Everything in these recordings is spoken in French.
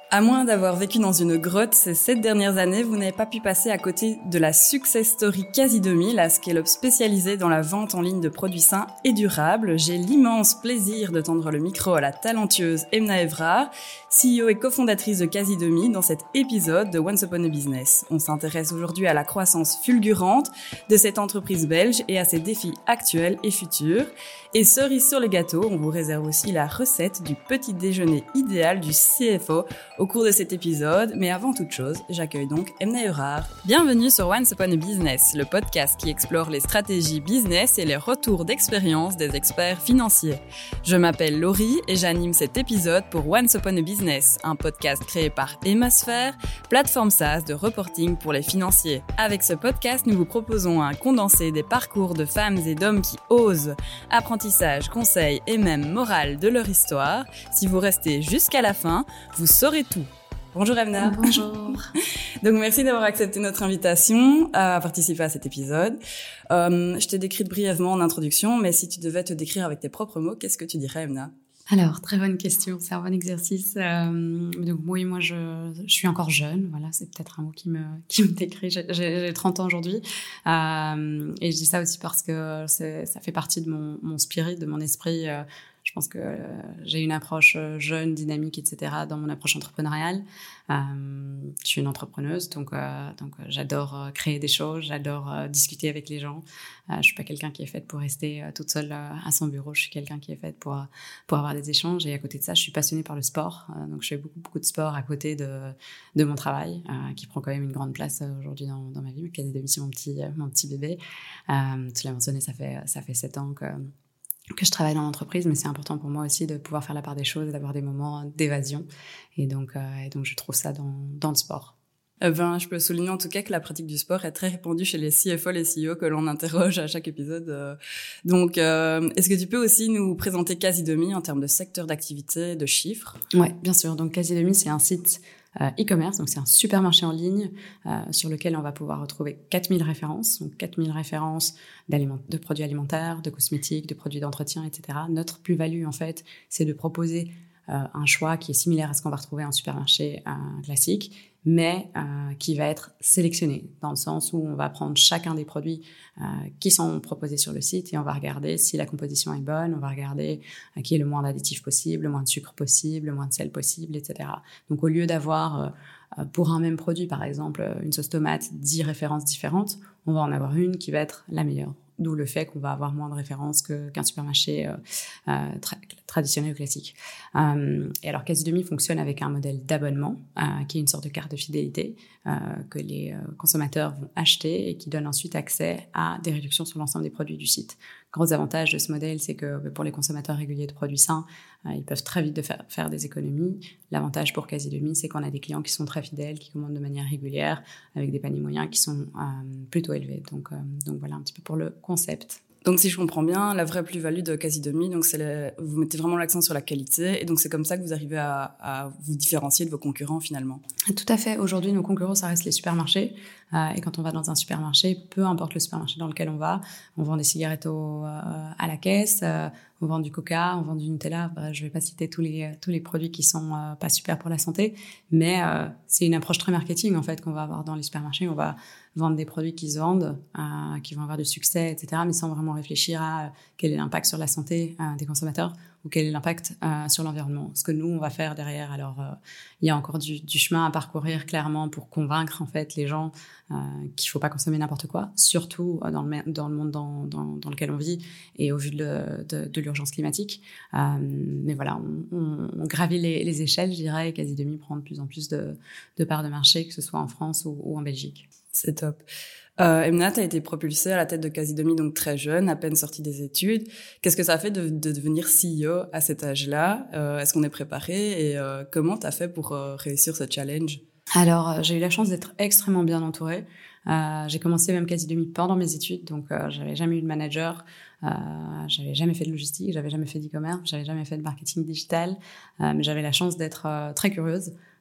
À moins d'avoir vécu dans une grotte ces 7 dernières années, vous n'avez pas pu passer à côté de la success story Quasi 2000, la scale-up spécialisée dans la vente en ligne de produits sains et durables. J'ai l'immense plaisir de tendre le micro à la talentueuse Emna Evrard, CEO et cofondatrice de Quasi 2000 dans cet épisode de Once Upon a Business. On s'intéresse aujourd'hui à la croissance fulgurante de cette entreprise belge et à ses défis actuels et futurs. Et cerise sur le gâteau, on vous réserve aussi la recette du petit déjeuner idéal du CFO au cours de cet épisode. Mais avant toute chose, j'accueille donc Emna Evrard. Bienvenue sur Once Upon a Business, le podcast qui explore les stratégies business et les retours d'expérience des experts financiers. Je m'appelle Laurie et j'anime cet épisode pour Once Upon a Business, un podcast créé par Emasphère, plateforme SaaS de reporting pour les financiers. Avec ce podcast, nous vous proposons un condensé des parcours de femmes et d'hommes qui osent, apprentissage, conseils et même morale de leur histoire. Si vous restez jusqu'à la fin, vous saurez tout. Bonjour Emna. Bonjour. Donc merci d'avoir accepté notre invitation à participer à cet épisode. Je t'ai décrite brièvement en introduction, mais si tu devais te décrire avec tes propres mots, qu'est-ce que tu dirais Emna ? Alors, très bonne question, c'est un bon exercice. Donc oui, moi je suis encore jeune, voilà, c'est peut-être un mot qui me décrit. J'ai 30 ans aujourd'hui, et je dis ça aussi parce que ça fait partie de mon spirit, de mon esprit. Je pense que j'ai une approche jeune, dynamique, etc. dans mon approche entrepreneuriale. Je suis une entrepreneuse, donc j'adore créer des choses, j'adore discuter avec les gens. Je suis pas quelqu'un qui est faite pour rester toute seule à son bureau. Je suis quelqu'un qui est faite pour avoir des échanges. Et à côté de ça, je suis passionnée par le sport. Donc je fais beaucoup de sport à côté de mon travail, qui prend quand même une grande place aujourd'hui dans ma vie. Mais Quasi 2000, c'est mon petit bébé. Tu l'as mentionné, ça fait 7 ans que je travaille dans l'entreprise, mais c'est important pour moi aussi de pouvoir faire la part des choses, d'avoir des moments d'évasion. Et donc je trouve ça dans le sport. Je peux souligner en tout cas que la pratique du sport est très répandue chez les CFO, les CEO que l'on interroge à chaque épisode. Donc, est-ce que tu peux aussi nous présenter Quasi 2000 en termes de secteur d'activité, de chiffres ? Ouais, bien sûr. Donc, Quasi 2000, c'est un site e-commerce, donc c'est un supermarché en ligne sur lequel on va pouvoir retrouver 4000 références, donc 4000 références de produits alimentaires, de cosmétiques, de produits d'entretien, etc. Notre plus-value, en fait, c'est de proposer un choix qui est similaire à ce qu'on va retrouver en supermarché classique, mais qui va être sélectionné, dans le sens où on va prendre chacun des produits qui sont proposés sur le site et on va regarder si la composition est bonne, on va regarder qui est le moins d'additifs possible, le moins de sucre possible, le moins de sel possible, etc. Donc au lieu d'avoir pour un même produit, par exemple, une sauce tomate, 10 références différentes, on va en avoir une qui va être la meilleure. D'où le fait qu'on va avoir moins de références qu'un supermarché traditionnel ou classique. Et alors, Quasi 2000 fonctionne avec un modèle d'abonnement, qui est une sorte de carte de fidélité que les consommateurs vont acheter et qui donne ensuite accès à des réductions sur l'ensemble des produits du site. Gros avantage de ce modèle, c'est que pour les consommateurs réguliers de produits sains, ils peuvent très vite faire des économies. L'avantage pour Quasi 2000, c'est qu'on a des clients qui sont très fidèles, qui commandent de manière régulière, avec des paniers moyens qui sont plutôt élevés. Donc voilà un petit peu pour le concept. Donc, si je comprends bien, la vraie plus-value de Quasi 2000, donc vous mettez vraiment l'accent sur la qualité, et donc c'est comme ça que vous arrivez à vous différencier de vos concurrents finalement. Tout à fait. Aujourd'hui, nos concurrents, ça reste les supermarchés. Et quand on va dans un supermarché, peu importe le supermarché dans lequel on vend des cigarettes à la caisse, on vend du Coca, on vend du Nutella. Je vais pas citer tous les produits qui sont pas super pour la santé, mais c'est une approche très marketing en fait qu'on va avoir dans les supermarchés. On va vendre des produits qui se vendent, qui vont avoir du succès, etc., mais sans vraiment réfléchir à quel est l'impact sur la santé des consommateurs ou quel est l'impact sur l'environnement. Ce que nous, on va faire derrière, alors il y a encore du chemin à parcourir clairement pour convaincre en fait les gens qu'il faut pas consommer n'importe quoi, surtout dans le monde dans lequel on vit et au vu de l'urgence climatique. Mais voilà, on gravit les échelles, je dirais, et Quasi 2000 prend de plus en plus de parts de marché, que ce soit en France ou en Belgique. C'est top. Emna, tu as été propulsée à la tête de Quasi 2000, donc très jeune, à peine sortie des études. Qu'est-ce que ça fait de devenir CEO à cet âge-là ? Est-ce qu'on est préparé ? Et comment tu as fait pour réussir ce challenge ? Alors, j'ai eu la chance d'être extrêmement bien entourée. J'ai commencé même Quasi 2000 pendant mes études, donc j'avais jamais eu de manager, j'avais jamais fait de logistique, j'avais jamais fait d'e-commerce, j'avais jamais fait de marketing digital, mais j'avais la chance d'être très curieuse.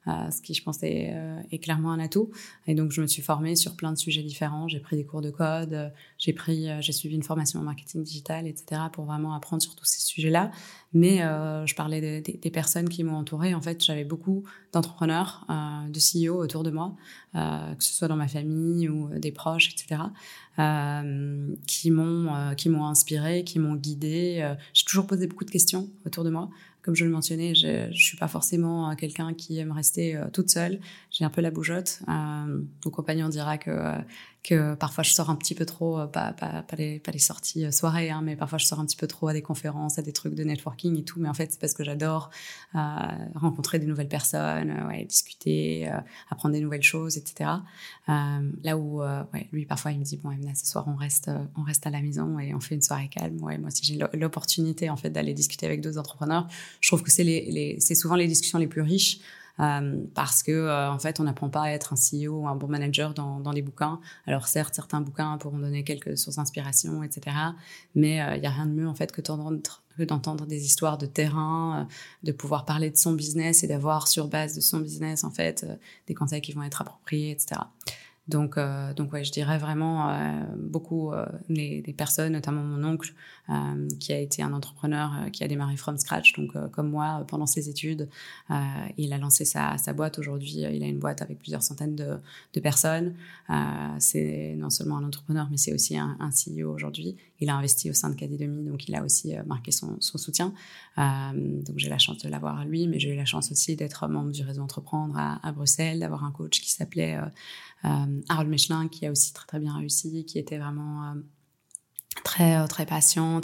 ce qui, je pense, est clairement un atout. Et donc, je me suis formée sur plein de sujets différents. J'ai pris des cours de code, j'ai suivi une formation en marketing digital, etc., pour vraiment apprendre sur tous ces sujets-là. Mais je parlais des personnes qui m'ont entourée. En fait, j'avais beaucoup d'entrepreneurs, de CEO autour de moi, que ce soit dans ma famille ou des proches, etc., qui m'ont inspirée, qui m'ont guidée. J'ai toujours posé beaucoup de questions autour de moi. Comme je le mentionnais, je suis pas forcément quelqu'un qui aime rester toute seule. J'ai un peu la bougeotte. Mon compagnon dira que parfois je sors un petit peu trop, pas les sorties soirées, mais parfois je sors un petit peu trop à des conférences, à des trucs de networking et tout. Mais en fait, c'est parce que j'adore rencontrer des nouvelles personnes, discuter, apprendre des nouvelles choses, etc. Là où lui, parfois, il me dit, bon, Emna, ce soir, on reste à la maison et on fait une soirée calme. Ouais, moi, si j'ai l'opportunité, en fait, d'aller discuter avec d'autres entrepreneurs, je trouve que c'est souvent les discussions les plus riches. Parce que en fait on n'apprend pas à être un CEO ou un bon manager dans les bouquins. Alors certes, certains bouquins pourront donner quelques sources d'inspiration, etc., mais il y a rien de mieux en fait que d'entendre des histoires de terrain, de pouvoir parler de son business et d'avoir sur base de son business en fait des conseils qui vont être appropriés, etc. Donc ouais, je dirais vraiment beaucoup les personnes, notamment mon oncle, qui a été un entrepreneur qui a démarré from scratch, donc comme moi pendant ses études, il a lancé sa boîte. Aujourd'hui, il a une boîte avec plusieurs centaines de personnes. C'est non seulement un entrepreneur, mais c'est aussi un CEO aujourd'hui. Il a investi au sein de Cadidemi, donc il a aussi marqué son soutien. Donc j'ai la chance de l'avoir lui, mais j'ai eu la chance aussi d'être membre du réseau Entreprendre à Bruxelles, d'avoir un coach qui s'appelait Harold Mechelin, qui a aussi très très bien réussi, qui était vraiment très patient,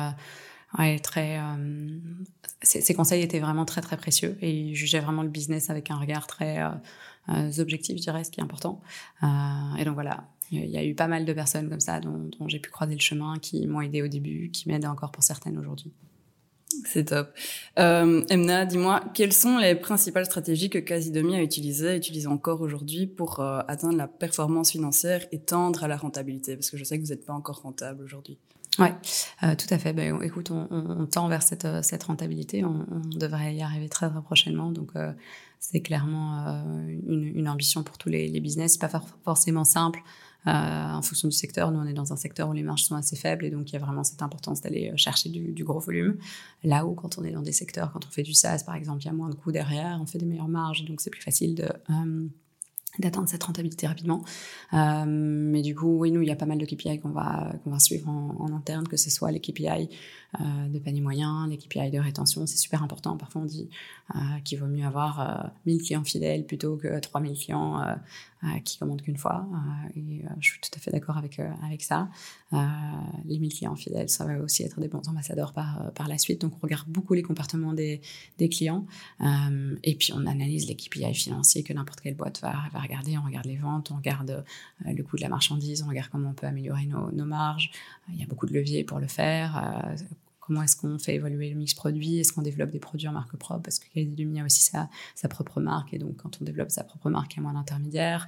ses conseils étaient vraiment très très précieux et il jugeait vraiment le business avec un regard très objectif, je dirais, ce qui est important. Et donc voilà, il y a eu pas mal de personnes comme ça dont j'ai pu croiser le chemin, qui m'ont aidé au début, qui m'aident encore pour certaines aujourd'hui. C'est top. Emna, dis-moi, quelles sont les principales stratégies que Cadidemi utilise encore aujourd'hui pour atteindre la performance financière et tendre à la rentabilité? Parce que je sais que vous n'êtes pas encore rentable aujourd'hui. Ouais, tout à fait. Ben, écoute, on tend vers cette rentabilité. On devrait y arriver très très prochainement. Donc c'est clairement une ambition pour tous les business. C'est pas forcément simple. En fonction du secteur, nous on est dans un secteur où les marges sont assez faibles et donc il y a vraiment cette importance d'aller chercher du gros volume. Là où quand on est dans des secteurs, quand on fait du SaaS par exemple, il y a moins de coûts derrière, on fait des meilleures marges, donc c'est plus facile d'atteindre cette rentabilité rapidement. Mais du coup, oui, nous, il y a pas mal de KPI qu'on va suivre en interne, que ce soit les KPI de panier moyen, les KPI de rétention, c'est super important. Parfois, on dit qu'il vaut mieux avoir 1000 clients fidèles plutôt que 3000 clients qui commandent qu'une fois. Et je suis tout à fait d'accord avec ça. Les 1000 clients fidèles, ça va aussi être des bons ambassadeurs par la suite. Donc, on regarde beaucoup les comportements des clients. Et puis, on analyse les KPI financiers que n'importe quelle boîte va regarder. On regarde les ventes, on regarde le coût de la marchandise, on regarde comment on peut améliorer nos marges. Il y a beaucoup de leviers pour le faire. Comment est-ce qu'on fait évoluer le mix produit? Est-ce qu'on développe des produits en marque propre? Parce que Cadidemi a aussi sa propre marque. Et donc, quand on développe sa propre marque, il y a moins d'intermédiaires.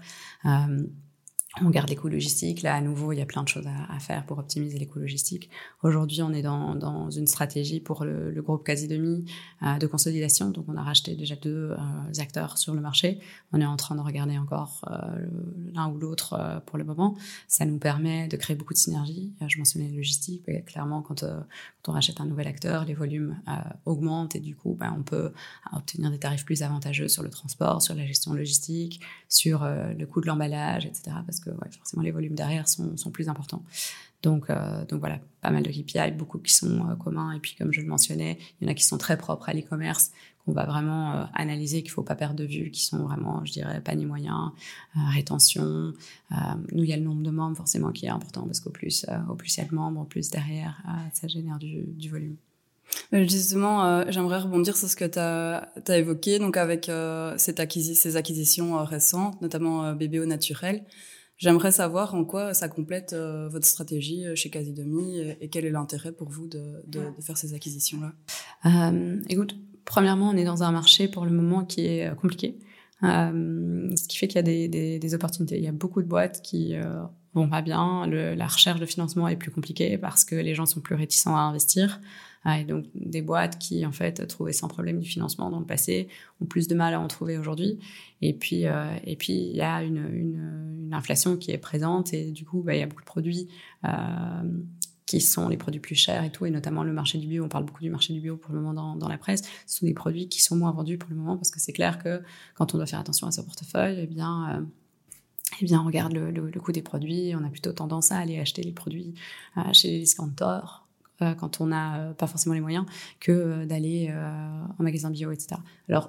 On garde les coûts logistiques. Là, à nouveau, il y a plein de choses à faire pour optimiser les coûts logistiques. Aujourd'hui, on est dans une stratégie pour le groupe Cadidemi de consolidation. Donc, on a racheté déjà 2 acteurs sur le marché. On est en train de regarder encore l'un ou l'autre pour le moment. Ça nous permet de créer beaucoup de synergies. Je mentionnais la logistique. Mais clairement, quand on rachète un nouvel acteur, les volumes augmentent et du coup, on peut obtenir des tarifs plus avantageux sur le transport, sur la gestion logistique, sur le coût de l'emballage, etc. Parce que forcément, les volumes derrière sont plus importants. Donc voilà, pas mal de KPI, beaucoup qui sont communs. Et puis, comme je le mentionnais, il y en a qui sont très propres à l'e-commerce, qu'on va vraiment analyser, qu'il ne faut pas perdre de vue, qui sont vraiment, je dirais, panier moyen, rétention. Nous, il y a le nombre de membres, forcément, qui est important, parce qu'au plus il y a de membres, au plus derrière, ça génère du volume. Justement, j'aimerais rebondir sur ce que tu as évoqué, donc avec ces acquisitions récentes, notamment BBO Naturel. J'aimerais savoir en quoi ça complète votre stratégie chez Cadidemi et quel est l'intérêt pour vous de faire ces acquisitions-là. Écoute, premièrement, on est dans un marché pour le moment qui est compliqué, ce qui fait qu'il y a des opportunités. Il y a beaucoup de boîtes qui vont pas bien. La recherche de financement est plus compliquée parce que les gens sont plus réticents à investir. Et donc, des boîtes qui, en fait, trouvaient sans problème du financement dans le passé ont plus de mal à en trouver aujourd'hui. Et puis, il y a une inflation qui est présente et du coup, il y a beaucoup de produits qui sont les produits plus chers et tout, et notamment le marché du bio. On parle beaucoup du marché du bio pour le moment dans la presse. Ce sont des produits qui sont moins vendus pour le moment parce que c'est clair que quand on doit faire attention à son portefeuille, eh bien, on regarde le coût des produits. On a plutôt tendance à aller acheter les produits chez les discounters quand on n'a pas forcément les moyens que d'aller en magasin bio, etc. Alors,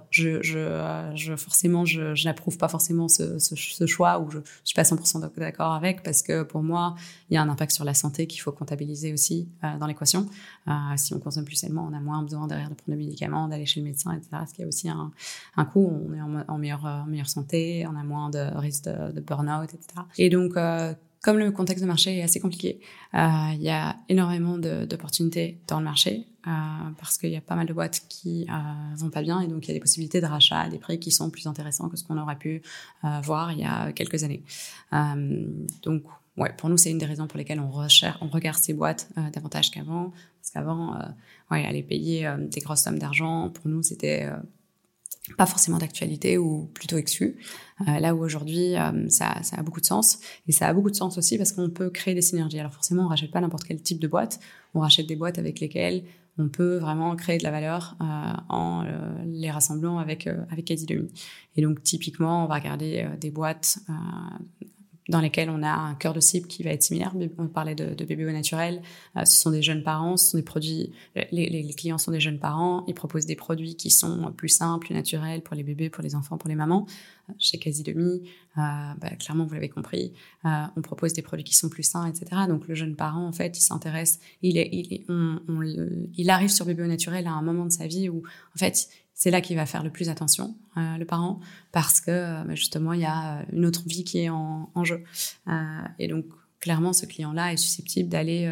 je n'approuve pas forcément ce choix, ou je suis pas 100% d'accord avec, parce que pour moi, il y a un impact sur la santé qu'il faut comptabiliser aussi dans l'équation. Si on consomme plus sainement, on a moins besoin derrière de prendre des médicaments, d'aller chez le médecin, etc. Parce qu'il y a aussi un coût, on est en meilleure santé, on a moins de risque de burn-out, etc. Et donc, comme le contexte de marché est assez compliqué, il y a énormément d'opportunités dans le marché parce qu'il y a pas mal de boîtes qui vont pas bien, et donc il y a des possibilités de rachat à des prix qui sont plus intéressants que ce qu'on aurait pu voir il y a quelques années. Donc, ouais, pour nous, c'est une des raisons pour lesquelles on regarde ces boîtes davantage qu'avant, parce qu'avant, aller payer des grosses sommes d'argent, pour nous, c'était pas forcément d'actualité ou plutôt exclu. Là où aujourd'hui, ça a beaucoup de sens. Et ça a beaucoup de sens aussi parce qu'on peut créer des synergies. Alors forcément, on rachète pas n'importe quel type de boîte. On rachète des boîtes avec lesquelles on peut vraiment créer de la valeur en les rassemblant avec Quasi-Demi. Et donc, typiquement, on va regarder des boîtes dans lesquelles on a un cœur de cible qui va être similaire. On parlait de bébés au naturel. Ce sont des jeunes parents, ce sont des produits. Les clients sont des jeunes parents. Ils proposent des produits qui sont plus simples, plus naturels pour les bébés, pour les enfants, pour les mamans. Chez Quasi-Demi, clairement, vous l'avez compris, on propose des produits qui sont plus sains, etc. Donc, le jeune parent, en fait, il s'intéresse. Il arrive sur bébé au naturel à un moment de sa vie où, en fait, c'est là qu'il va faire le plus attention, le parent, parce que justement, il y a une autre vie qui est en jeu. Et donc, clairement, ce client-là est susceptible d'aller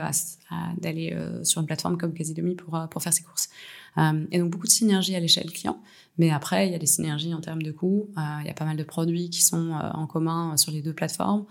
sur une plateforme comme Quasi-Demi pour faire ses courses. Et donc, beaucoup de synergies à l'échelle client. Mais après, il y a des synergies en termes de coûts. Il y a pas mal de produits qui sont en commun sur les deux plateformes.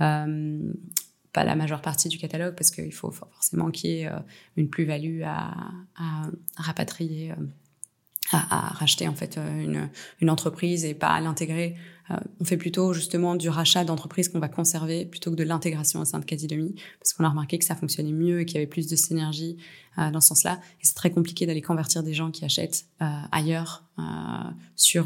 Pas la majeure partie du catalogue, parce qu'il faut forcément qu'il y ait une plus-value à rapatrier, à racheter en fait une entreprise et pas à l'intégrer. On fait plutôt justement du rachat d'entreprises qu'on va conserver plutôt que de l'intégration au sein de Quasi-Demi, parce qu'on a remarqué que ça fonctionnait mieux et qu'il y avait plus de synergie dans ce sens-là. Et c'est très compliqué d'aller convertir des gens qui achètent ailleurs sur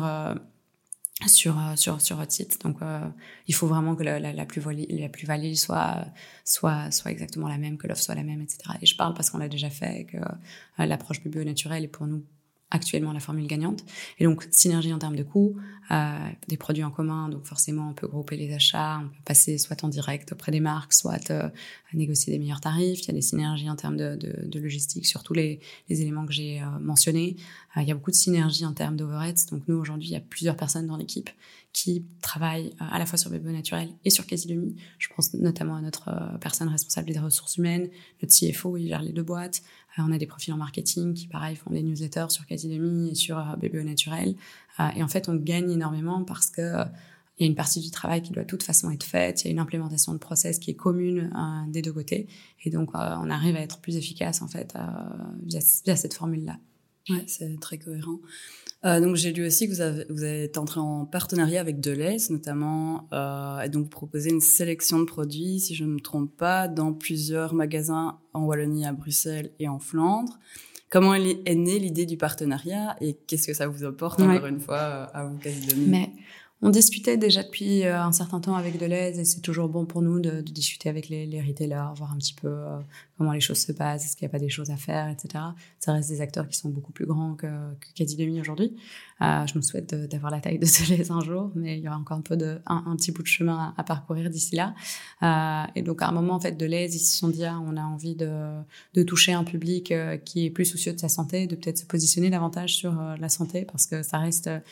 votre site. Donc il faut vraiment que la plus-value soit exactement la même, que l'offre soit la même, etc. Et je parle parce qu'on l'a déjà fait, que l'approche bébé au naturel est pour nous actuellement la formule gagnante. Et donc, synergie en termes de coûts, des produits en commun, donc forcément, on peut grouper les achats, on peut passer soit en direct auprès des marques, soit à négocier des meilleurs tarifs. Il y a des synergies en termes de logistique sur tous les éléments que j'ai mentionnés. Il y a beaucoup de synergies en termes d'overheads. Donc, nous, aujourd'hui, il y a plusieurs personnes dans l'équipe qui travaillent à la fois sur Bébé Naturel et sur Quasi-Demi. Je pense notamment à notre personne responsable des ressources humaines, notre CFO, il gère les deux boîtes. On a des profils en marketing qui, pareil, font des newsletters sur Quasi-Demi et sur Bébé Naturel. Et en fait, on gagne énormément parce que il y a une partie du travail qui doit de toute façon être faite. Il y a une implémentation de process qui est commune des deux côtés. Et donc, on arrive à être plus efficace, en fait, via cette formule-là. Ouais, c'est très cohérent. Donc, j'ai lu aussi que vous êtes entré en partenariat avec Delhaize, notamment, et donc vous proposez une sélection de produits, si je ne me trompe pas, dans plusieurs magasins en Wallonie, à Bruxelles et en Flandre. Comment est née l'idée du partenariat et qu'est-ce que ça vous apporte, encore une fois, à vous, Quasi-Demi? Mais on discutait déjà depuis un certain temps avec Delhaize, et c'est toujours bon pour nous de discuter avec les retailers, voir un petit peu comment les choses se passent, est-ce qu'il n'y a pas des choses à faire, etc. Ça reste des acteurs qui sont beaucoup plus grands que Quasi-Demi aujourd'hui. Je me souhaite d'avoir la taille de Delhaize un jour, mais il y aura encore un petit bout de chemin à parcourir d'ici là. Et donc à un moment, en fait, Delhaize, ils se sont dit, on a envie de toucher un public qui est plus soucieux de sa santé, de peut-être se positionner davantage sur la santé, parce que ça reste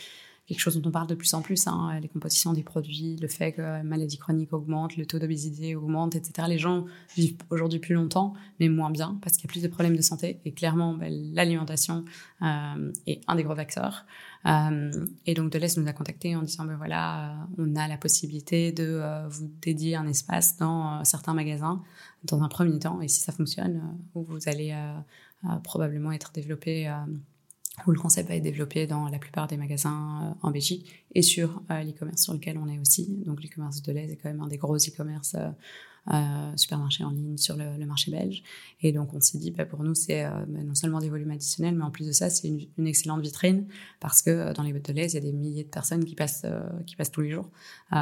quelque chose dont on parle de plus en plus, les compositions des produits, le fait que la maladie chronique augmente, le taux d'obésité augmente, etc. Les gens vivent aujourd'hui plus longtemps, mais moins bien, parce qu'il y a plus de problèmes de santé. Et clairement, l'alimentation est un des gros facteurs. Et donc Deleuze nous a contactés en disant voilà, on a la possibilité de vous dédier un espace dans certains magasins dans un premier temps, et si ça fonctionne, vous allez probablement être développé, où le concept va être développé dans la plupart des magasins en Belgique et sur l'e-commerce sur lequel on est aussi. Donc l'e-commerce de Deleuze est quand même un des gros e-commerce supermarchés en ligne sur le marché belge. Et donc on s'est dit, pour nous, c'est non seulement des volumes additionnels, mais en plus de ça, c'est une excellente vitrine, parce que dans les boîtes de Deleuze, il y a des milliers de personnes qui passent tous les jours.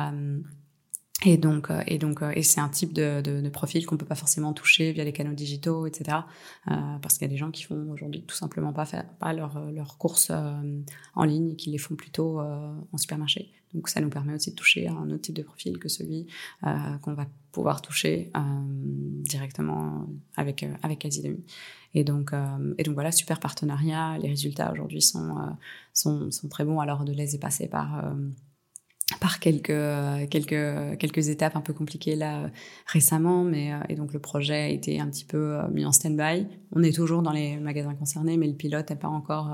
Et c'est un type de profil qu'on peut pas forcément toucher via les canaux digitaux, etc. Parce qu'il y a des gens qui font aujourd'hui tout simplement pas leurs courses en ligne, et qui les font plutôt en supermarché. Donc ça nous permet aussi de toucher un autre type de profil que celui qu'on va pouvoir toucher directement avec Quasi-Demi. Et donc voilà, super partenariat. Les résultats aujourd'hui sont très bons. Alors Deleuze est passé par quelques étapes un peu compliquées là récemment, et donc le projet a été un petit peu mis en stand-by. On est toujours dans les magasins concernés, mais le pilote n'a pas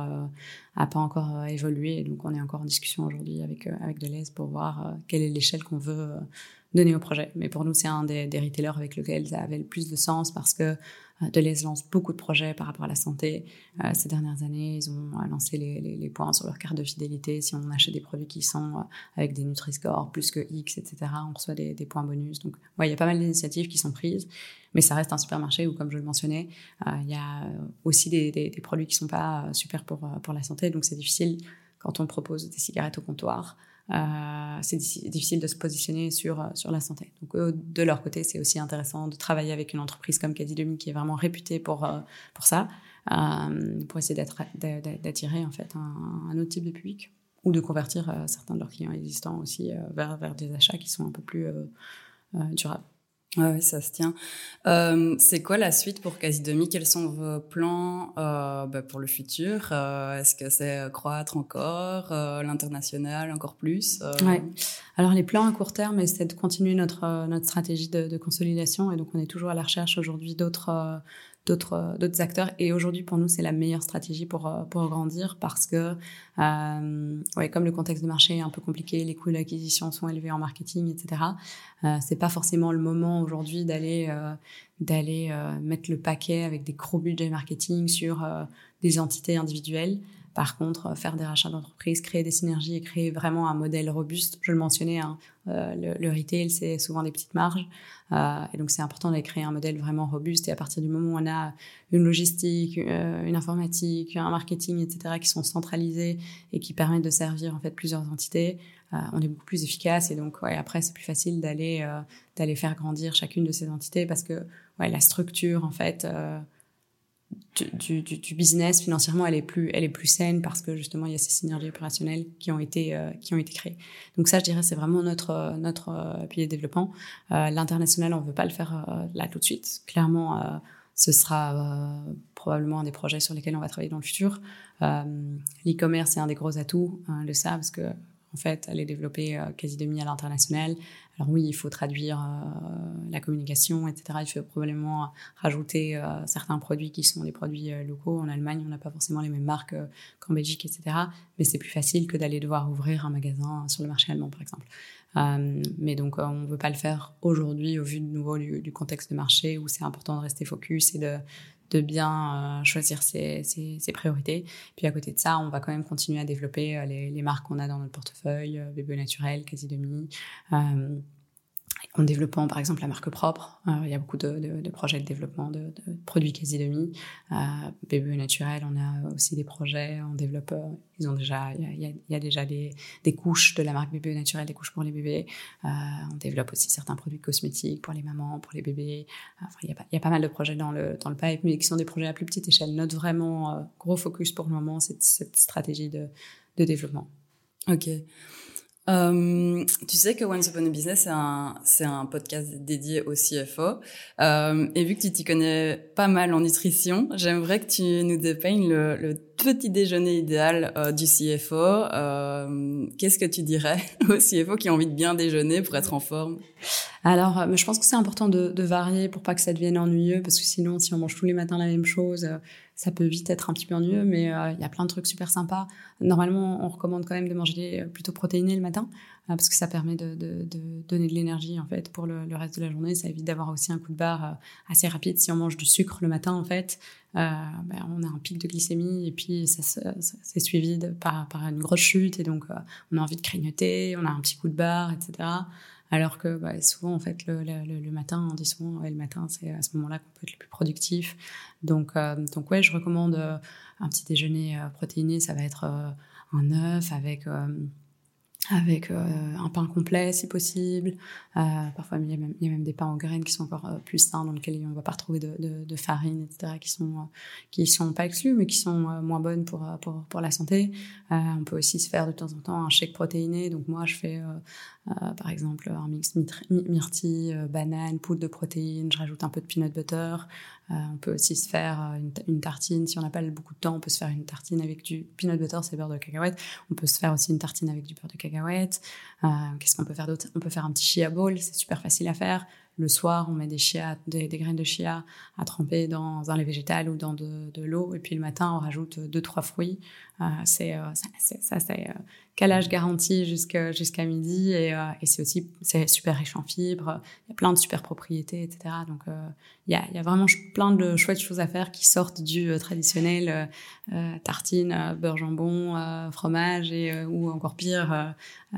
encore évolué, et donc on est encore en discussion aujourd'hui avec Deleuze pour voir quelle est l'échelle qu'on veut donner au projet. Mais pour nous, c'est un des retailers avec lequel ça avait le plus de sens, parce que Deleuze lance beaucoup de projets par rapport à la santé. Ces dernières années, ils ont lancé les points sur leur carte de fidélité. Si on achète des produits qui sont avec des Nutri-Score plus que X, etc., on reçoit des points bonus. Donc, il y a pas mal d'initiatives qui sont prises, mais ça reste un supermarché où, comme je le mentionnais, il y a aussi des produits qui sont pas super pour la santé. Donc, c'est difficile quand on propose des cigarettes au comptoir. C'est difficile de se positionner sur la santé. Donc de leur côté, c'est aussi intéressant de travailler avec une entreprise comme Quasi-Demi, qui est vraiment réputée pour ça, pour essayer d'attirer en fait un autre type de public, ou de convertir certains de leurs clients existants aussi vers des achats qui sont un peu plus durables. Ouais, ça se tient. C'est quoi la suite pour Quasi-Demi? Quels sont vos plans pour le futur? Est-ce que c'est croître encore, l'international encore plus? Ouais. Alors les plans à court terme, c'est de continuer notre stratégie de consolidation, et donc on est toujours à la recherche aujourd'hui d'autres acteurs, et aujourd'hui pour nous c'est la meilleure stratégie pour grandir, parce que comme le contexte de marché est un peu compliqué, les coûts d'acquisition sont élevés en marketing, etc. C'est pas forcément le moment aujourd'hui d'aller mettre le paquet avec des gros budgets marketing sur des entités individuelles. Par contre, faire des rachats d'entreprises, créer des synergies et créer vraiment un modèle robuste. Je le mentionnais, le retail, c'est souvent des petites marges. Et donc, c'est important de créer un modèle vraiment robuste. Et à partir du moment où on a une logistique, une informatique, un marketing, etc., qui sont centralisés et qui permettent de servir en fait plusieurs entités, on est beaucoup plus efficace. Et donc, après, c'est plus facile d'aller faire grandir chacune de ces entités, parce que la structure, en fait, du business financièrement, elle est plus saine, parce que justement il y a ces synergies opérationnelles qui ont été créées. Donc ça, je dirais, c'est vraiment notre pilier de développement. L'international, on veut pas le faire là tout de suite. Clairement, ce sera probablement un des projets sur lesquels on va travailler dans le futur. L'e-commerce est un des gros atouts de ça, parce que en fait, aller développer Quasi-Demi à l'international. Alors oui, il faut traduire la communication, etc. Il faut probablement rajouter certains produits qui sont des produits locaux. En Allemagne, on n'a pas forcément les mêmes marques qu'en Belgique, etc. Mais c'est plus facile que d'aller devoir ouvrir un magasin sur le marché allemand, par exemple. Mais donc, on ne veut pas le faire aujourd'hui, au vu de nouveau du contexte de marché, où c'est important de rester focus et de bien choisir ses priorités. Puis à côté de ça, on va quand même continuer à développer les marques qu'on a dans notre portefeuille, Bébé Naturel, Quasi-Demi, en développant par exemple la marque propre. Il y a beaucoup de projets de développement de produits Quasi-Demi. Bébé Naturel, on a aussi des projets, on développe, il y a déjà des couches de la marque Bébé Naturel, des couches pour les bébés. On développe aussi certains produits cosmétiques pour les mamans, pour les bébés. Il y a pas mal de projets dans le pipe, mais qui sont des projets à plus petite échelle. Notre vraiment gros focus pour le moment, c'est cette stratégie de développement. Ok. Tu sais que Once Upon a Business, c'est un podcast dédié au CFO. Et vu que tu t'y connais pas mal en nutrition, j'aimerais que tu nous dépeignes le petit déjeuner idéal du CFO. Qu'est-ce que tu dirais aux CFO qui ont envie de bien déjeuner pour être en forme? Alors, je pense que c'est important de varier pour pas que ça devienne ennuyeux, parce que sinon, si on mange tous les matins la même chose, ça peut vite être un petit peu ennuyeux, mais il y a plein de trucs super sympas. Normalement, on recommande quand même de manger plutôt protéiné le matin, parce que ça permet de donner de l'énergie, en fait, pour le reste de la journée. Ça évite d'avoir aussi un coup de barre assez rapide. Si on mange du sucre le matin, en fait, on a un pic de glycémie, et puis c'est suivi par une grosse chute, et donc on a envie de grignoter, on a un petit coup de barre, etc. Alors que souvent, en fait, le matin, on dit souvent, le matin, c'est à ce moment-là qu'on peut être le plus productif. Donc ouais, je recommande un petit déjeuner protéiné. Ça va être un œuf avec un pain complet, si possible. Parfois, il y a même des pains en graines qui sont encore plus sains, dans lesquels on ne va pas retrouver de farine, etc., qui sont pas exclus, mais qui sont moins bonnes pour la santé. On peut aussi se faire de temps en temps un shake protéiné. Donc moi, je fais par exemple un mix myrtille, banane, poudre de protéines. Je rajoute un peu de peanut butter. On peut aussi se faire une tartine. Si on n'a pas beaucoup de temps, on peut se faire une tartine avec du peanut butter, c'est beurre de cacahuète. On peut se faire aussi une tartine avec du beurre de cacahuète. Qu'est-ce qu'on peut faire d'autre? On peut faire un petit chia bowl, c'est super facile à faire. Le soir, on met des graines de chia à tremper dans un lait végétal ou dans de l'eau. Et puis le matin, on rajoute 2-3 fruits. C'est calage garanti jusqu'à midi. Et c'est super riche en fibres. Il y a plein de super propriétés, etc. Donc, il y a vraiment plein de chouettes choses à faire qui sortent du traditionnel tartine, beurre jambon, fromage ou encore pire,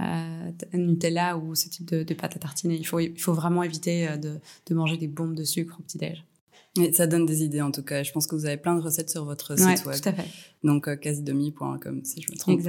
Nutella ou ce type de pâte à tartiner. Il faut vraiment éviter de manger des bombes de sucre au petit-déj. Et ça donne des idées en tout cas. Je pense que vous avez plein de recettes sur votre site web. Tout à fait. Donc casidomi.com si je me trompe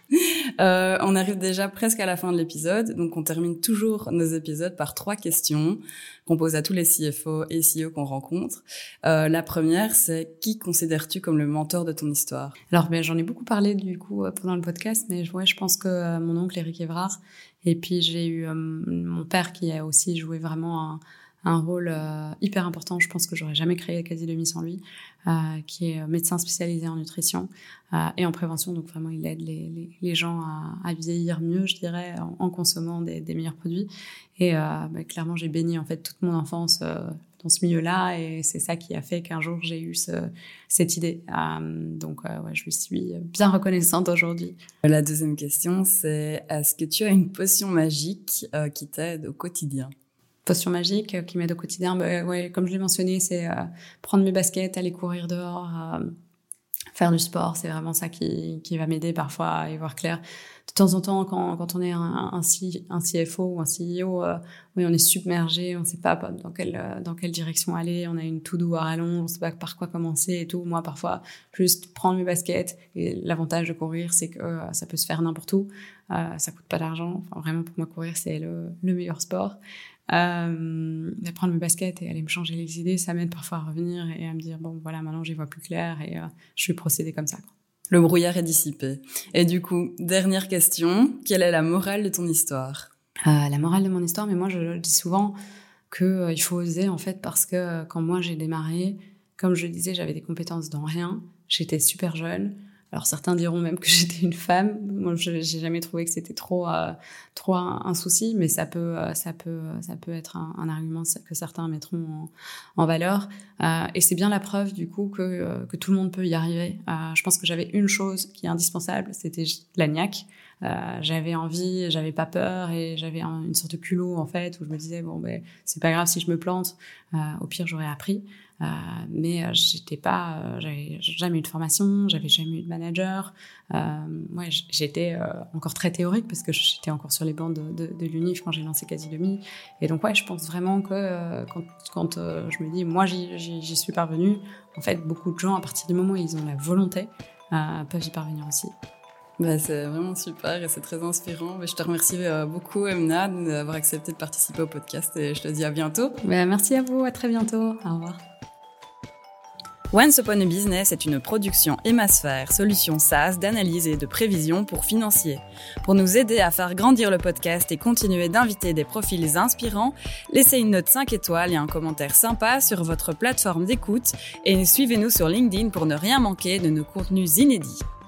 pas. On arrive déjà presque à la fin de l'épisode. Donc on termine toujours nos épisodes par 3 questions qu'on pose à tous les CFO et CEO qu'on rencontre. La première, c'est qui considères-tu comme le mentor de ton histoire? Alors j'en ai beaucoup parlé du coup pendant le podcast, mais je pense que mon oncle Éric Évrard, et puis j'ai eu mon père qui a aussi joué vraiment un rôle hyper important. Je pense que j'aurais jamais créé Casidomi sans lui, qui est médecin spécialisé en nutrition et en prévention. Donc vraiment, il aide les gens à vieillir mieux, je dirais, en consommant des meilleurs produits. Et clairement, j'ai baigné en fait toute mon enfance dans ce milieu-là, et c'est ça qui a fait qu'un jour j'ai eu cette idée. Donc je lui suis bien reconnaissante aujourd'hui. La deuxième question, c'est est-ce que tu as une potion magique qui t'aide au quotidien? Potion magique qui m'aide au quotidien, comme je l'ai mentionné, c'est prendre mes baskets, aller courir dehors, faire du sport. C'est vraiment ça qui va m'aider parfois à y voir clair. De temps en temps, quand on est un CFO ou un CEO, on est submergé, on ne sait pas dans quelle direction aller, on a une to-do à rallonge, on ne sait pas par quoi commencer et tout. Moi, parfois, juste prendre mes baskets. Et l'avantage de courir, c'est que ça peut se faire n'importe où. Ça coûte pas d'argent. Enfin, vraiment, pour moi, courir, c'est le meilleur sport. Prendre mes baskets et aller me changer les idées, ça m'aide parfois à revenir et à me dire bon voilà, maintenant j'y vois plus clair et je vais procéder comme ça, quoi. Le brouillard est dissipé. Et du coup, dernière question, quelle est la morale de ton histoire? La morale de mon histoire, mais moi je dis souvent que il faut oser en fait, parce que quand moi j'ai démarré, comme je le disais, j'avais des compétences dans rien, j'étais super jeune. Alors certains diront même que j'étais une femme. Moi, j'ai jamais trouvé que c'était trop un souci, mais ça peut être un argument que certains mettront en valeur. Et c'est bien la preuve du coup que tout le monde peut y arriver. Je pense que j'avais une chose qui est indispensable, c'était la niaque. J'avais envie, j'avais pas peur et j'avais une sorte de culot en fait, où je me disais c'est pas grave si je me plante, au pire j'aurais appris. Mais j'avais jamais eu de formation, j'avais jamais eu de manager. J'étais encore très théorique parce que j'étais encore sur les bancs de l'UNIF quand j'ai lancé Casidomi. Et donc je pense vraiment que quand je me dis moi j'y suis parvenue, en fait beaucoup de gens, à partir du moment où ils ont la volonté, peuvent y parvenir aussi. C'est vraiment super et c'est très inspirant. Je te remercie beaucoup, Emna, d'avoir accepté de participer au podcast et je te dis à bientôt. Merci à vous, à très bientôt. Au revoir. Once Upon a Business est une production Hémasphère, solution SaaS d'analyse et de prévision pour financiers. Pour nous aider à faire grandir le podcast et continuer d'inviter des profils inspirants, laissez une note 5 étoiles et un commentaire sympa sur votre plateforme d'écoute et suivez-nous sur LinkedIn pour ne rien manquer de nos contenus inédits.